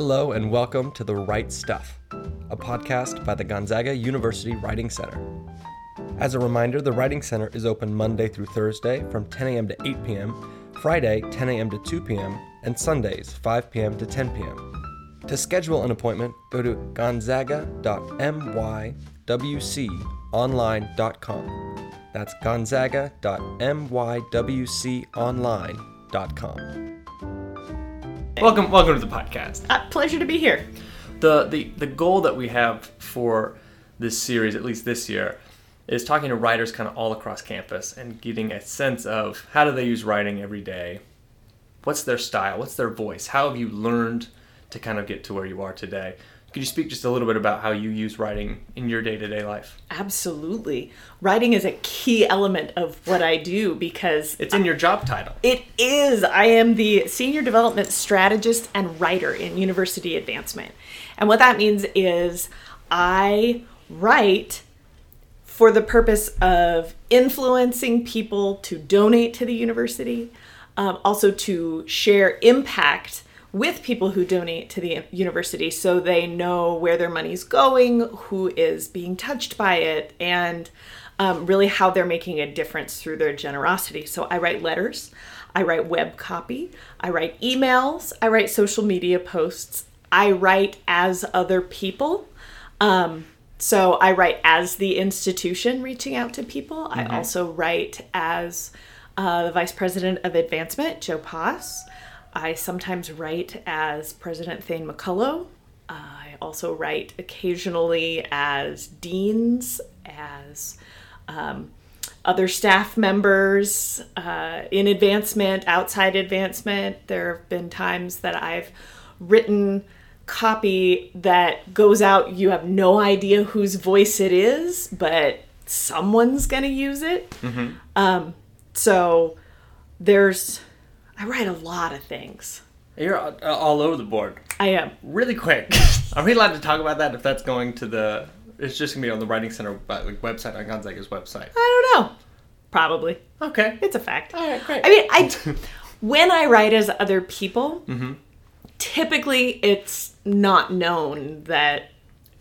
Hello and welcome to The Right Stuff, a podcast by the Gonzaga University Writing Center. As a reminder, the Writing Center is open Monday through Thursday from 10 a.m. to 8 p.m., Friday 10 a.m. to 2 p.m., and Sundays 5 p.m. to 10 p.m. To schedule an appointment, go to gonzaga.mywconline.com. That's gonzaga.mywconline.com. Welcome to the podcast. Pleasure to be here. The goal that we have for this series, at least this year, is talking to writers kind of all across campus and getting a sense of how do they use writing every day? What's their style? What's their voice? How have you learned to kind of get to where you are today? Could you speak just a little bit about how you use writing in your day-to-day life? Absolutely. Writing is a key element of what I do because... It's in your job title. It is. I am the Senior Development Strategist and Writer in University Advancement. And what that means is I write for the purpose of influencing people to donate to the university, also to share impact with people who donate to the university so they know where their money's going, who is being touched by it, and really how they're making a difference through their generosity. So I write letters, I write web copy, I write emails, I write social media posts, I write as other people. So I write as the institution reaching out to people. I also write as the Vice President of Advancement, Joe Pass. I sometimes write as President Thane McCullough. I also write occasionally as deans, as other staff members in advancement, outside advancement. There have been times that I've written copy that goes out, you have no idea whose voice it is, but someone's going to use it. So I write a lot of things. You're all over the board. I am. Really quick. Are we allowed to talk about that if that's going to the... It's just going to be on the Writing Center website, on Gonzaga's website? I don't know. Probably. Okay. It's a fact. All right, great. I mean, when I write as other people, typically it's not known that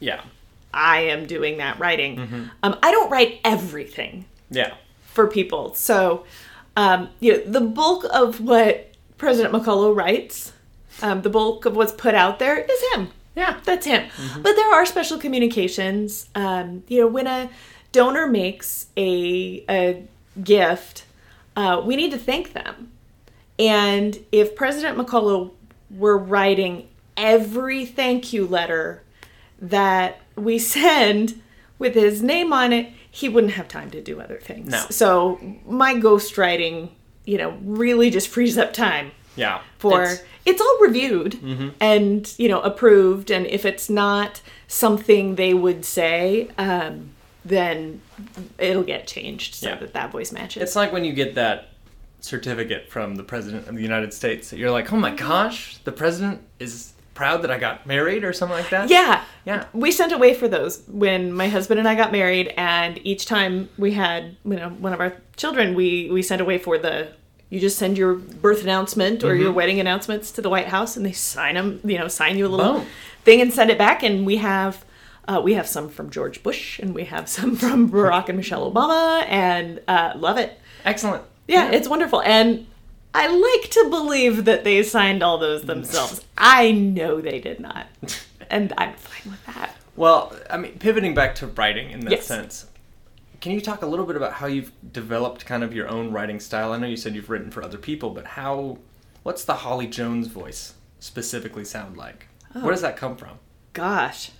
I am doing that writing. I don't write everything for people. So... the bulk of what President McCullough writes, the bulk of what's put out there is him. Yeah, that's him. But there are special communications. When a donor makes a gift, we need to thank them. And if President McCullough were writing every thank you letter that we send with his name on it, he wouldn't have time to do other things. No. So my ghostwriting, really just frees up time. Yeah. It's all reviewed and, approved. And if it's not something they would say, then it'll get changed so that voice matches. It's like when you get that certificate from the President of the United States that you're like, oh my gosh, the President is proud that I got married or something like that? Yeah. We sent away for those when my husband and I got married, and each time we had, one of our children, we sent away for you just send your birth announcement or your wedding announcements to the White House, and they sign them, sign you a little thing and send it back. And we have some from George Bush, and we have some from Barack and Michelle Obama, and love it. Excellent. Yeah, it's wonderful. And I like to believe that they signed all those themselves. I know they did not. And I'm fine with that. Well, I mean, pivoting back to writing in that sense, can you talk a little bit about how you've developed kind of your own writing style? I know you said you've written for other people, but what's the Holly Jones voice specifically sound like? Where does that come from? Gosh.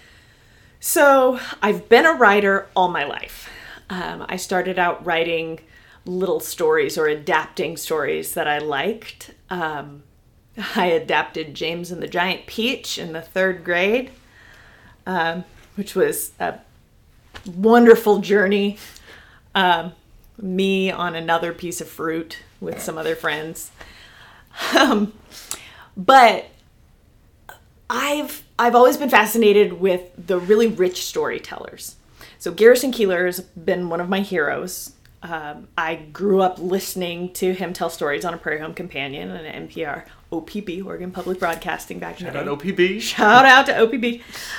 So I've been a writer all my life. I started out writing little stories or adapting stories that I liked. I adapted James and the Giant Peach in the 3rd grade, which was a wonderful journey. Me on another piece of fruit with some other friends. But I've always been fascinated with the really rich storytellers. So Garrison Keillor has been one of my heroes. I grew up listening to him tell stories on a Prairie Home Companion and an NPR, OPB, Oregon Public Broadcasting back in the day. Shout out OPB. Shout out to OPB.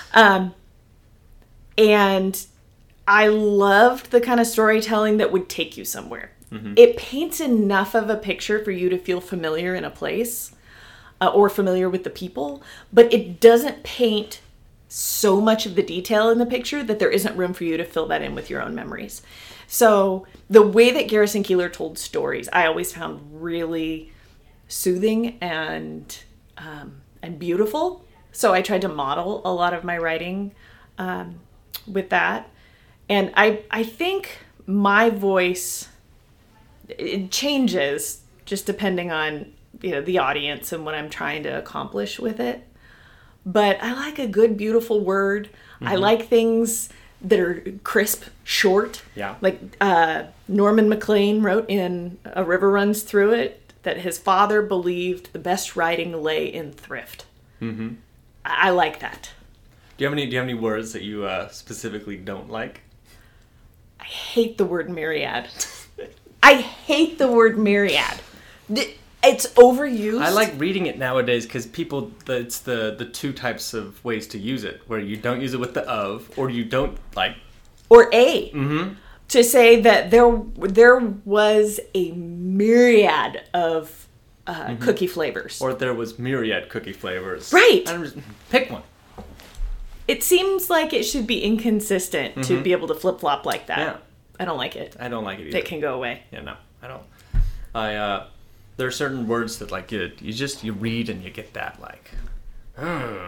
And I loved the kind of storytelling that would take you somewhere. It paints enough of a picture for you to feel familiar in a place or familiar with the people, but it doesn't paint so much of the detail in the picture that there isn't room for you to fill that in with your own memories. So the way that Garrison Keillor told stories, I always found really soothing and beautiful. So I tried to model a lot of my writing with that. And I think my voice, it changes just depending on, you know, the audience and what I'm trying to accomplish with it. But I like a good, beautiful word. I like things that are crisp, short. Yeah. Like Norman Maclean wrote in A River Runs Through It that his father believed the best writing lay in thrift. I like that. Do you have any words that you specifically don't like? I hate the word myriad. I hate the word myriad. It's overused. I like reading it nowadays because it's the two types of ways to use it, where you don't use it with the of, or you don't like. Or a. To say that there was a myriad of cookie flavors. Or there was myriad cookie flavors. Right. Pick one. It seems like it should be inconsistent to be able to flip-flop like that. Yeah. I don't like it. I don't like it either. It can go away. Yeah, no, I don't. There are certain words that like you read and you get that like, I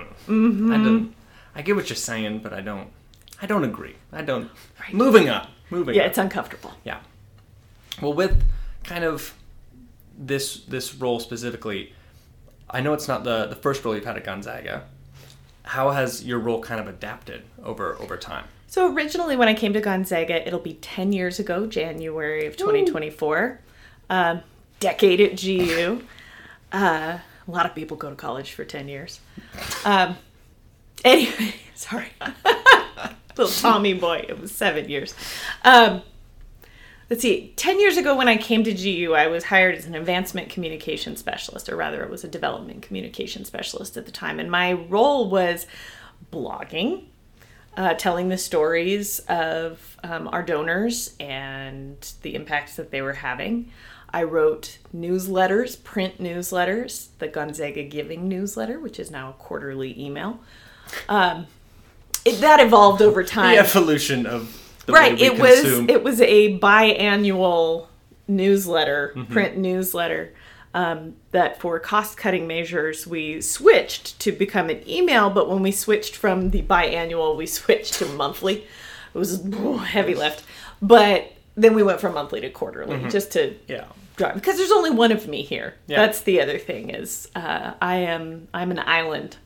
get what you're saying, but I don't agree. I don't. Right. Moving on. Yeah, it's uncomfortable. Yeah. Well, with kind of this role specifically, I know it's not the first role you've had at Gonzaga. How has your role kind of adapted over time? So originally when I came to Gonzaga, it'll be 10 years ago, January of 2024. Decade at GU. A lot of people go to college for 10 years. Anyway, sorry. Little Tommy boy, it was 7 years. Let's see, 10 years ago when I came to GU, I was hired as an advancement communication specialist, or rather it was a development communication specialist at the time. And my role was blogging, telling the stories of our donors and the impacts that they were having. I wrote newsletters, print newsletters, the Gonzaga Giving newsletter, which is now a quarterly email. That evolved over time. The evolution of the way we consume. It was a biannual newsletter, print newsletter, that for cost-cutting measures we switched to become an email, but when we switched from the biannual, we switched to monthly. It was a heavy lift. But then we went from monthly to quarterly, just to drive. Because there's only one of me here. Yeah. That's the other thing is I'm an island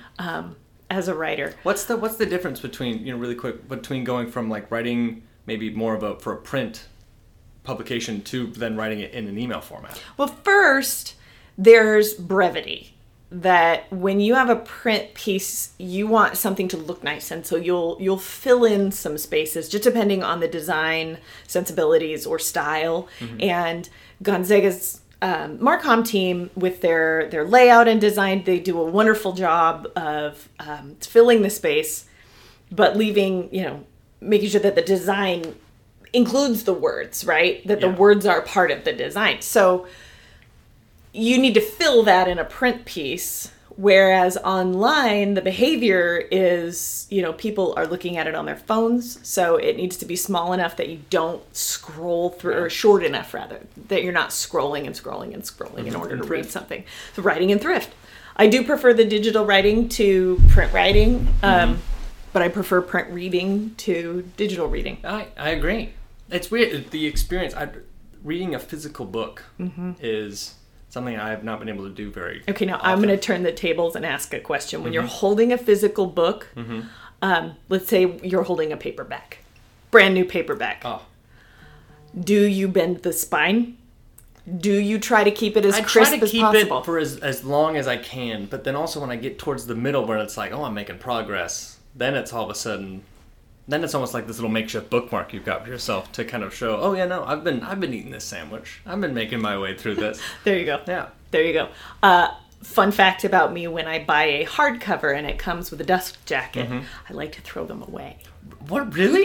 as a writer. What's the difference between, really quick, between going from like writing maybe more for a print publication to then writing it in an email format? Well, first, there's brevity. That when you have a print piece, you want something to look nice, and so you'll fill in some spaces just depending on the design sensibilities or style. And Gonzaga's Marcom team, with their layout and design, they do a wonderful job of filling the space, but leaving, making sure that the design includes the words, right? That the words are part of the design. So you need to fill that in a print piece, whereas online the behavior is, people are looking at it on their phones, so it needs to be small enough that you don't scroll through, or short enough rather, that you're not scrolling and scrolling and scrolling in order to read something. So writing in thrift. I do prefer the digital writing to print writing, but I prefer print reading to digital reading. I agree. It's weird. The experience, reading a physical book is something I have not been able to do very Okay, now often. I'm going to turn the tables and ask a question. When you're holding a physical book, let's say you're holding a paperback, brand new paperback. Oh. Do you bend the spine? Do you try to keep it as crisp as possible? I try to keep it for as long as I can, but then also when I get towards the middle where it's like, oh, I'm making progress, then it's all of a sudden Then it's almost like this little makeshift bookmark you've got for yourself to kind of show, oh yeah, no, I've been eating this sandwich. I've been making my way through this. There you go. Yeah. There you go. Fun fact about me, when I buy a hardcover and it comes with a dust jacket, I like to throw them away. What, really?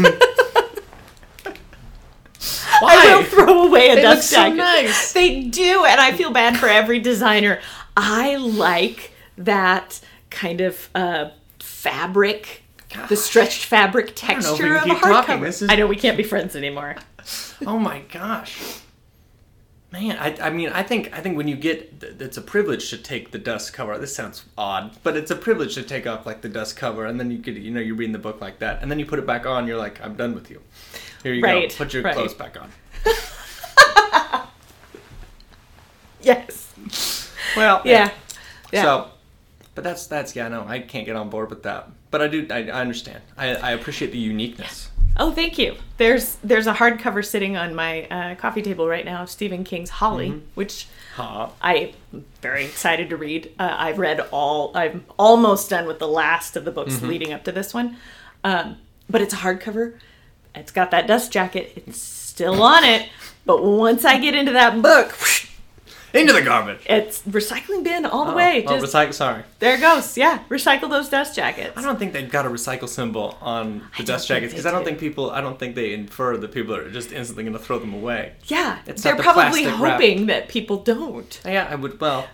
I will throw away a They dust look so jacket. nice. They do, and I feel bad for every designer. I like that kind of fabric, the stretched fabric I don't know if we texture can of a keep talking. hardcover. This is- I know we can't be friends anymore. Oh my gosh. Man, I mean, I think when you get, it's a privilege to take the dust cover. This sounds odd, but it's a privilege to take off like the dust cover, and then you get, you're reading the book like that, and then you put it back on. You're like, I'm done with you. Here you Right, go. Put your right. clothes back on. Yes. Well, Yeah. Yeah. So, but that's yeah, no, I can't get on board with that. But I understand. I appreciate the uniqueness. Oh, thank you. There's a hardcover sitting on my coffee table right now of Stephen King's Holly, which I'm very excited to read. I'm almost done with the last of the books leading up to this one. But it's a hardcover. It's got that dust jacket. It's still on it. But once I get into that book, Into the garbage. it's recycling bin all the way. Oh, Just, recycle. Sorry. there it goes. Yeah, recycle those dust jackets. I don't think they've got a recycle symbol on the dust think jackets because they I don't do. think they infer that people are just instantly going to throw them away. Yeah, It's they're not the probably plastic wrap. hoping that people don't. Yeah, I would. Well,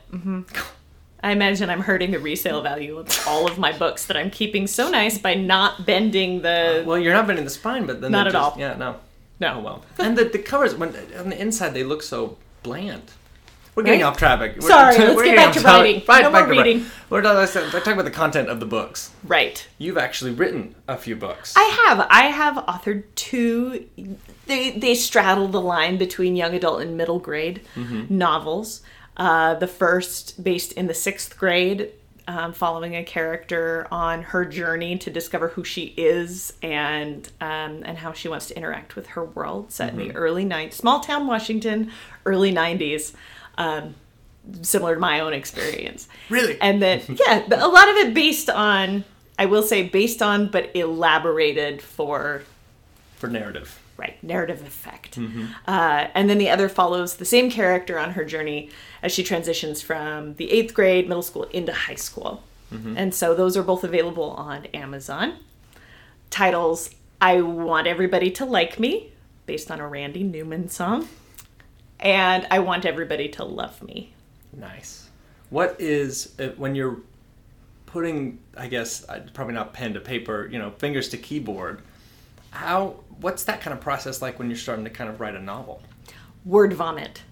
I imagine I'm hurting the resale value of all of my books that I'm keeping so nice by not bending the... well, you're not bending the spine, but then Not they're at just, all. Yeah, no. No. Oh well. And the covers on the inside they look so bland. We're getting Right? off topic. Sorry, let's we're get getting back off to topic. writing. Right, No back more to writing. reading. We're talking about the content of the books. Right. You've actually written a few books. I have authored two. They straddle the line between young adult and middle grade novels. The first based in the 6th grade, following a character on her journey to discover who she is and how she wants to interact with her world, set in the early small town Washington, early 90s. Similar to my own experience. Really? And then, yeah, a lot of it based on, I will say based on, but elaborated for, narrative. right, narrative effect. And then the other follows the same character on her journey as she transitions from the 8th grade, middle school, into high school. And so those are both available on Amazon. Titles, I Want Everybody to Like Me, based on a Randy Newman song. And I Want Everybody to Love Me. Nice. What is when you're putting, I guess, probably not pen to paper, fingers to keyboard? What's that kind of process like when you're starting to kind of write a novel? Word vomit.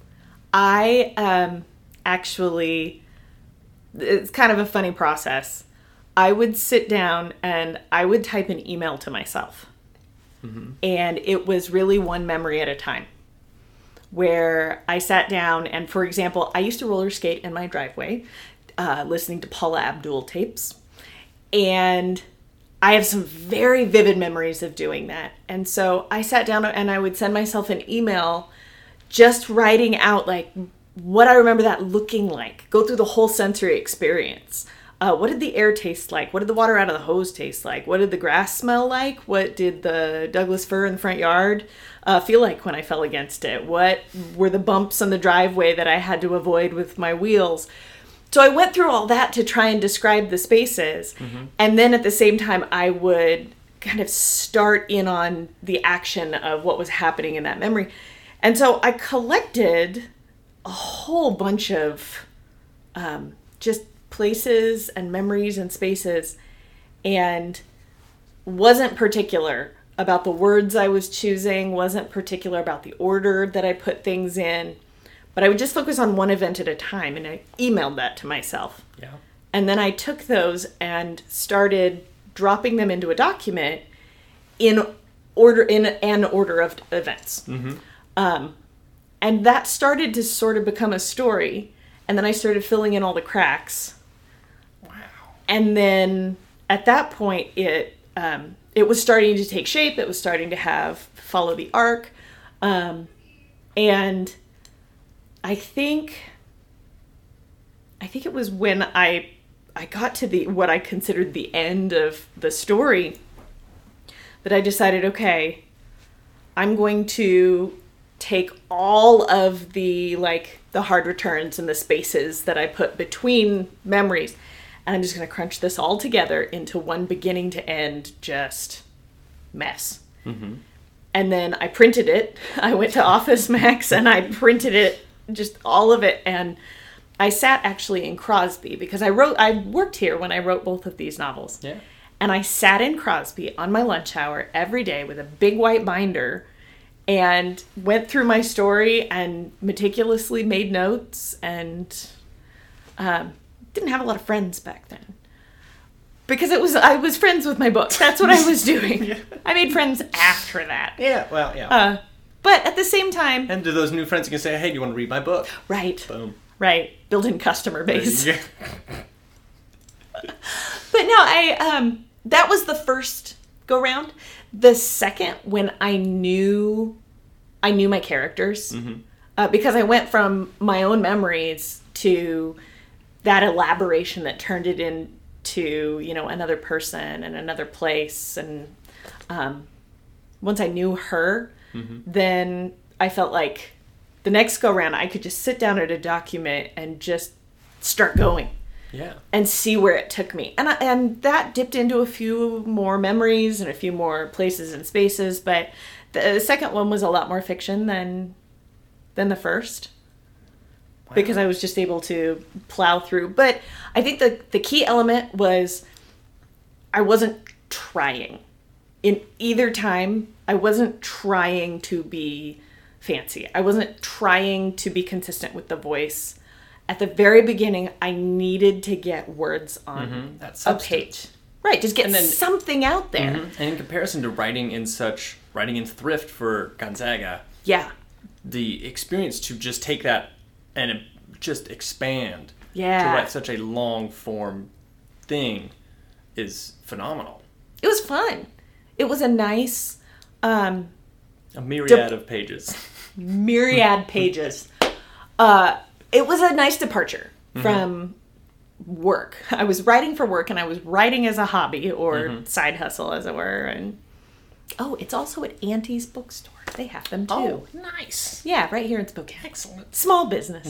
I actually, it's kind of a funny process. I would sit down and I would type an email to myself. And it was really one memory at a time. Where I sat down and, for example, I used to roller skate in my driveway, listening to Paula Abdul tapes. And I have some very vivid memories of doing that. And so I sat down and I would send myself an email just writing out like what I remember that looking like. Go through the whole sensory experience. What did the air taste like? What did the water out of the hose taste like? What did the grass smell like? What did the Douglas fir in the front yard feel like when I fell against it? What were the bumps on the driveway that I had to avoid with my wheels? So I went through all that to try and describe the spaces. And then at the same time, I would kind of start in on the action of what was happening in that memory. And so I collected a whole bunch of just places and memories and spaces, and wasn't particular about the words I was choosing, wasn't particular about the order that I put things in, but I would just focus on one event at a time, and I emailed that to myself. Yeah. And then I took those and started dropping them into a document in an order of events. And that started to sort of become a story, and then I started filling in all the cracks. And then at that point, it was starting to take shape. It was starting to follow the arc. And I think it was when I got to what I considered the end of the story. that I decided, okay, I'm going to take all of the hard returns and the spaces that I put between memories, and I'm just going to crunch this all together into one beginning to end just mess. Mm-hmm. And then I printed it. I went to Office Max and I printed it, just all of it. And I sat actually in Crosby because I worked here when I wrote both of these novels. Yeah. And I sat in Crosby on my lunch hour every day with a big white binder and went through my story and meticulously made notes, and didn't have a lot of friends back then. Because I was friends with my book. That's what I was doing. Yeah. I made friends after that. Yeah, well, yeah. But at the same time... And to those new friends, you can say, hey, do you want to read my book? Right. Boom. Right. Build-in customer base. Yeah. But no, that was the first go-round. The second, when I knew my characters. Mm-hmm. Because I went from my own memories to that elaboration that turned it into, another person and another place. And once I knew her, Mm-hmm. then I felt like the next go round I could just sit down at a document and just start going. Yeah. And see where it took me. And that dipped into a few more memories and a few more places and spaces, but the second one was a lot more fiction than the first. Wow. Because I was just able to plow through. But I think the key element was I wasn't trying. In either time, I wasn't trying to be fancy. I wasn't trying to be consistent with the voice. At the very beginning, I needed to get words on That's a page. Right, just get something out there. Mm-hmm. And in comparison to writing in Thrift for Gonzaga, yeah, the experience to just take that and just expand to yeah, write such a long form thing is phenomenal. it was fun. It was a nice A myriad of pages. myriad pages. It was a nice departure from work. I was writing for work, and I was writing as a hobby or side hustle, as it were. And it's also at Auntie's bookstore. They have them too. Oh, nice. Yeah, right here in Spokane. Excellent. Small business.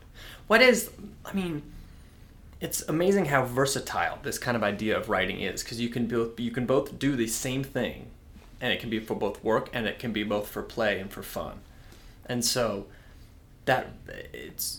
It's amazing how versatile this kind of idea of writing is, because you can both do the same thing, and it can be for both work and it can be both for play and for fun. And so there's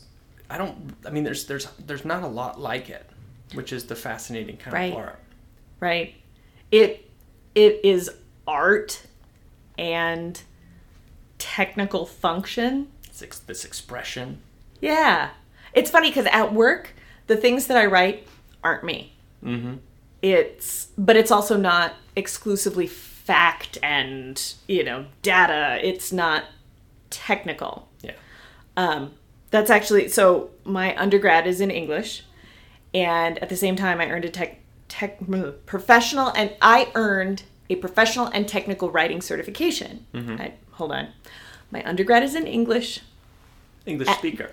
not a lot like it, which is the fascinating kind of part. Right. It is art and technical function. This expression. Yeah. It's funny because at work, the things that I write aren't me. Mm-hmm. But it's also not exclusively fact and, data. It's not technical. Yeah. That's actually, so my undergrad is in English, and at the same time I earned a professional and technical writing certification. Mm-hmm. Hold on. My undergrad is in English. English speaker.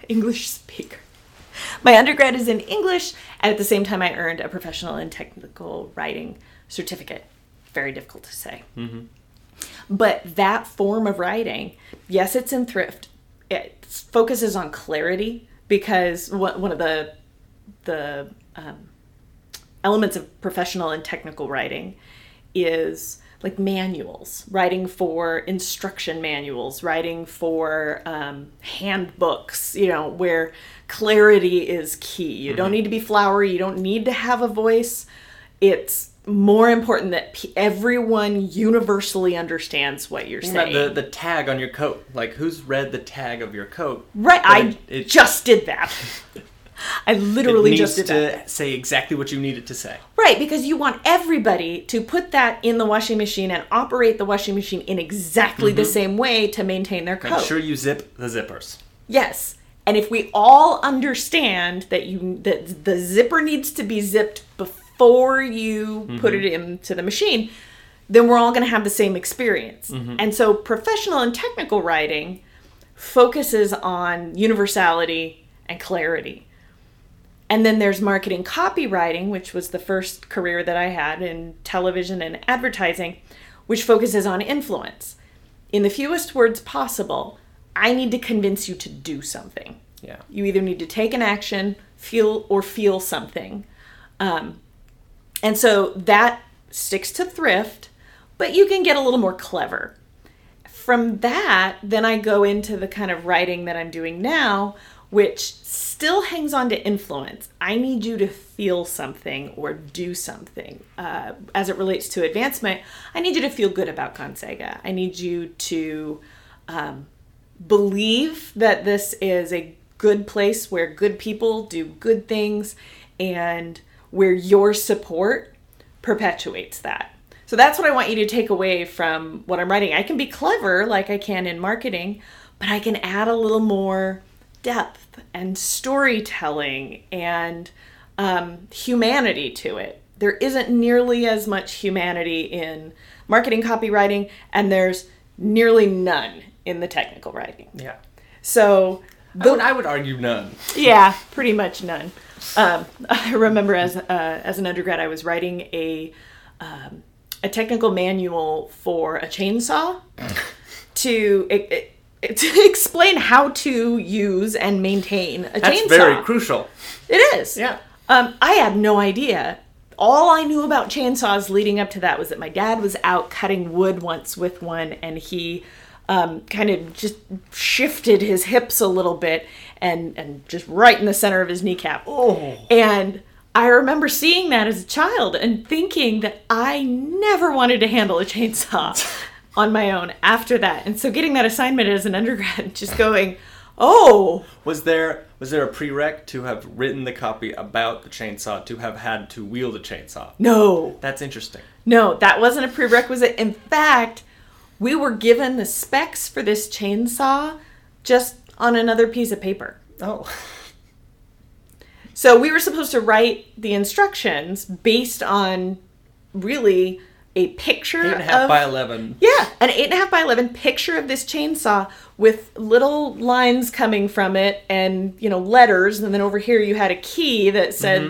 My undergrad is in English, and at the same time I earned a professional and technical writing certificate. Very difficult to say. Mm-hmm. But that form of writing, yes, it's in Thrift. It focuses on clarity, because one of the elements of professional and technical writing is like manuals, writing for instruction manuals, writing for handbooks, where clarity is key. You don't need to be flowery. You don't need to have a voice. It's more important that everyone universally understands what you're saying. The tag on your coat. Like, who's read the tag of your coat? Right. I just did that. I literally just did that. It needs to say exactly what you need it to say. Right, because you want everybody to put that in the washing machine and operate the washing machine in exactly the same way to maintain their coat. Make sure you zip the zippers. Yes. And if we all understand that the zipper needs to be zipped before you put it into the machine, then we're all going to have the same experience. And so professional and technical writing focuses on universality and clarity. And then there's marketing copywriting, which was the first career that I had in television and advertising, which focuses on influence. In the fewest words possible, I need to convince you to do something. Yeah. You either need to take an action, feel something. And so that sticks to thrift, but you can get a little more clever. From that, then I go into the kind of writing that I'm doing now, which still hangs on to influence. I need you to feel something or do something. As it relates to advancement, I need you to feel good about Gonzaga. I need you to believe that this is a good place where good people do good things and where your support perpetuates that. So that's what I want you to take away from what I'm writing. I can be clever like I can in marketing, but I can add a little more depth and storytelling and humanity to it. There isn't nearly as much humanity in marketing copywriting, and there's nearly none in the technical writing. Yeah. So I would argue none. Yeah, pretty much none. I remember as an undergrad, I was writing a technical manual for a chainsaw to explain how to use and maintain a chainsaw. That's very crucial. It is. Yeah. I had no idea. All I knew about chainsaws leading up to that was that my dad was out cutting wood once with one, and he kind of just shifted his hips a little bit and just right in the center of his kneecap. Oh. And I remember seeing that as a child and thinking that I never wanted to handle a chainsaw on my own after that. And so getting that assignment as an undergrad, just going, oh. Was there a prereq to have written the copy about the chainsaw, to have had to wield a chainsaw? No. That's interesting. No, that wasn't a prerequisite. In fact, we were given the specs for this chainsaw just on another piece of paper. Oh. So we were supposed to write the instructions based on really a picture 8.5 by 11. Yeah, an 8.5 by 11 picture of this chainsaw with little lines coming from it and, letters. And then over here you had a key that said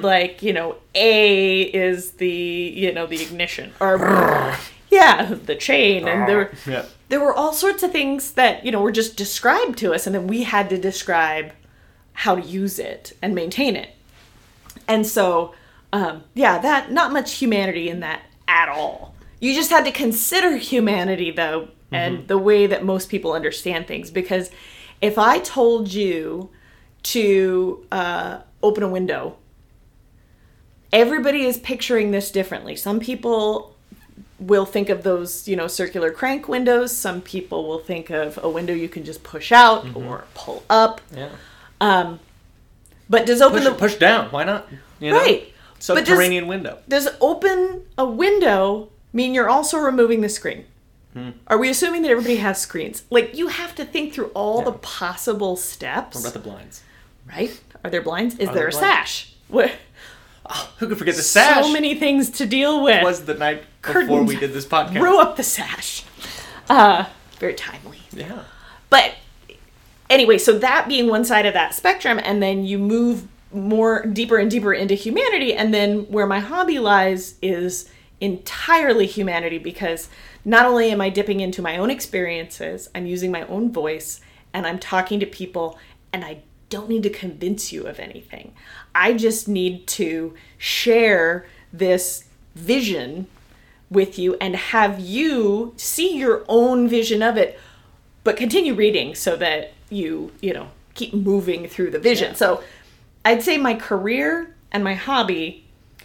A is the, the ignition. Or, yeah, the chain. And there were all sorts of things that, were just described to us. And then we had to describe how to use it and maintain it. And so, that not much humanity in that at all. You just had to consider humanity, though, and the way that most people understand things. Because if I told you to open a window, everybody is picturing this differently. Some people will think of those, circular crank windows. Some people will think of a window you can just push out or pull up. Yeah. But does push down? Why not? Right. Subterranean window. Does open a window mean you're also removing the screen? Are we assuming that everybody has screens? You have to think through all the possible steps. What about the blinds? Right? Are there blinds? Is there a sash? Who could forget the sash? So many things to deal with. It was the night before we did this podcast. Row up the sash. Very timely. Yeah. But anyway, so that being one side of that spectrum, and then you move deeper and deeper into humanity, and then where my hobby lies is entirely humanity, because not only am I dipping into my own experiences, I'm using my own voice, and I'm talking to people, and I don't need to convince you of anything. I just need to share this vision with you and have you see your own vision of it, but continue reading so that you keep moving through the vision. Yeah. So I'd say my career and my hobby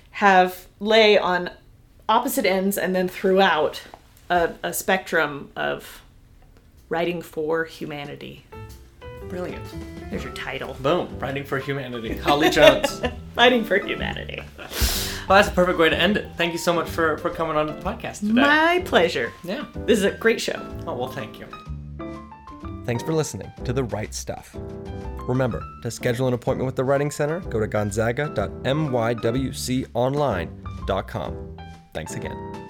lay on opposite ends, and then throughout a spectrum of writing for humanity. Brilliant. There's your title. Boom. Writing for Humanity. Holly Jones. Writing for Humanity. Well, that's a perfect way to end it. Thank you so much for coming on to the podcast today. My pleasure. Yeah. This is a great show. Oh, well, thank you. Thanks for listening to The Right Stuff. Remember, to schedule an appointment with the Writing Center, go to gonzaga.mywconline.com. Thanks again.